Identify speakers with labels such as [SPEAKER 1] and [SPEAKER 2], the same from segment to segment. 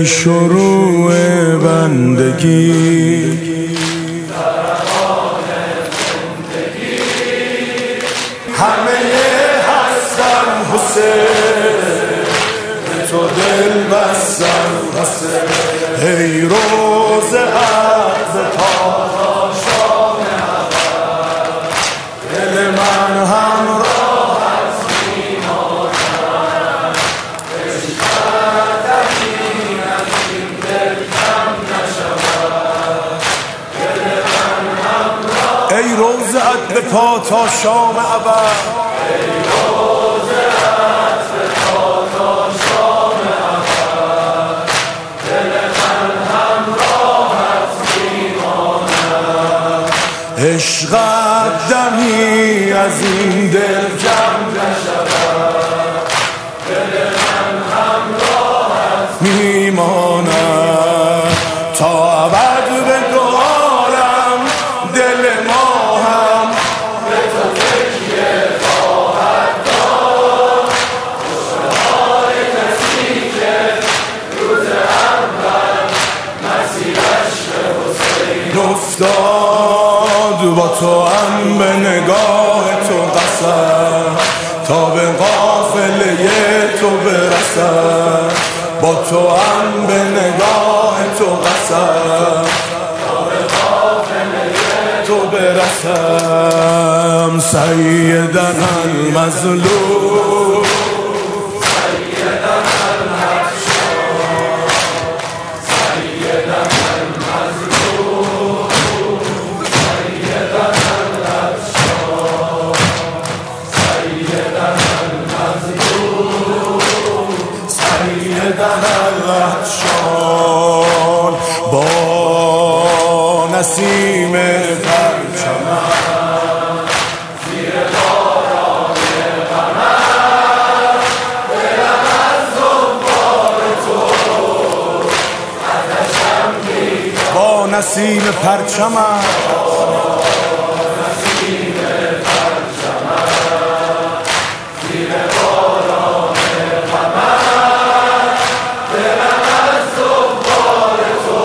[SPEAKER 1] شروع بندگی همه هستم حسین، تو دل بستم حسین. ای روز عرض تا شام ابد، دل من همراه از میماند. عشقت این از این دل کم نشود، دل من همراه. ای روزت به پا تا شام ابد، ای روزت به پا تا شام ابد، دل من همراهت میماند. عشقت دمی از این دل کم نشود، دل من همراهت میماند. تا ابد به دو عالم دل ما هم به تو تکیه خواهد داد. خوشحال کسی که روز اول مسیرش به حسین افتاد. با تو هم به نگاه تو قسم تا به قافله تو برسم. با تو هم به نگاه تو قسم تا به قافله تو برسم. سیدنا المظلوم، سیدنا المحشور، سیدنا المظلوم، سیدنا المحشور، سیدنا المظلوم، سیدنا المحشور. با نسیم پرچمم زیر باران غمم، دلم از دنبال تو آتشم دیدم. با نسیم پرچمم، با نسیم پرچمم زیر باران غمم، دلم از دنبال تو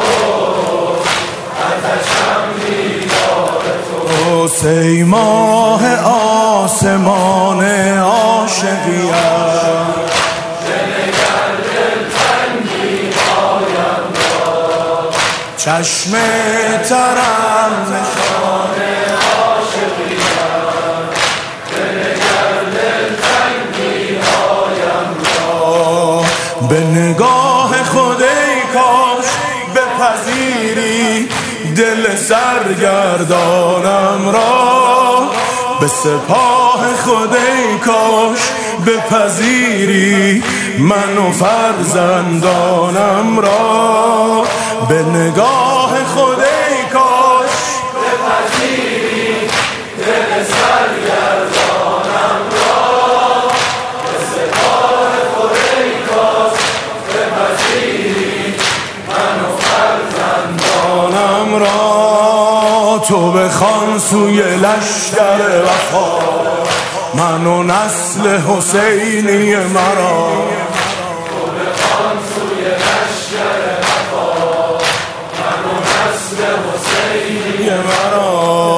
[SPEAKER 1] آتشم دیدار تو. ای ماه آسمان عاشقیم، بنگر دلتنگی هایم را. چشم ترم نشان عاشقیم، بنگر دلتنگی هایم را. به نگاه خود ای کاش بپذیری دل سرگردانم را. به سپاه خود ای کاش بپذیری من و فرزندانم را. به نگاه خود ای کاش بپذیری دل سرگردانم را. به سپاه خود ای کاش بپذیری من و فرزندانم را. تو بخوان سوی لشکر وفا من و نسل حسینی مرا. تو بخوان سوی لشکر وفا من و نسل حسینی مرا.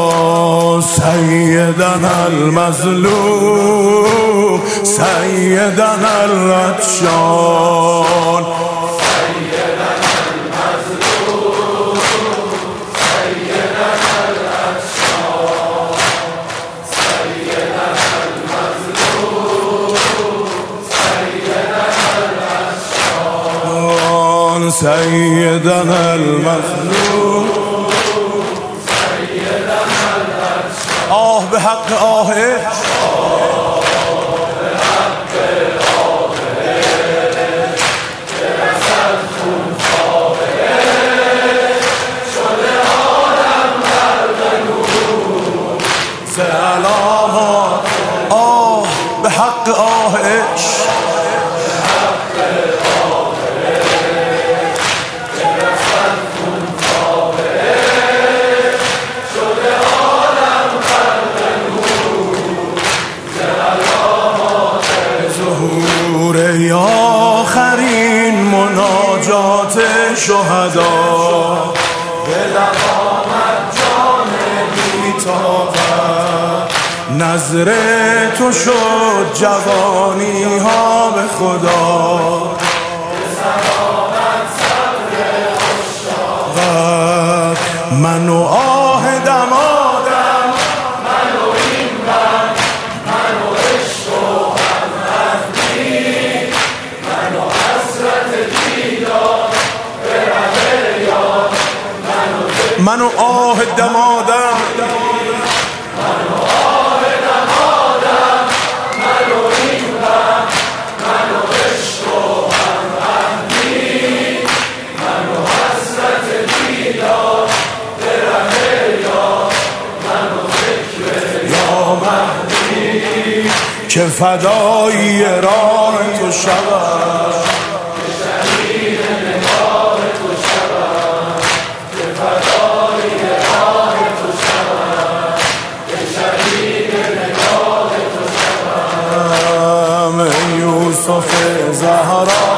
[SPEAKER 1] سیدنا المظلوم، سیدنا العطشان، سیدنا المظلوم، سیدنا العطشان. آه به حق آه برسد خون خواهه، شده عالم غرق نور ز علامات. آه به حق آه عشق، شهدا به لب آمد جان بی‌طاقت، نظر تو شد جوانی ها به خدا، من و آه دمادم، من و این من، من و عشق و همدردی، من و حسرت دیدار به ره یار، من و آه دمادم، من و آه دمادم، من و این من، من و عشق و همدردی، من و حسرت دیدار که فدایی راه تو شود، که شهید نگاه تو شود، که فدایی راه تو شود، که شهید نگاه تو شود. ای یوسف زهرا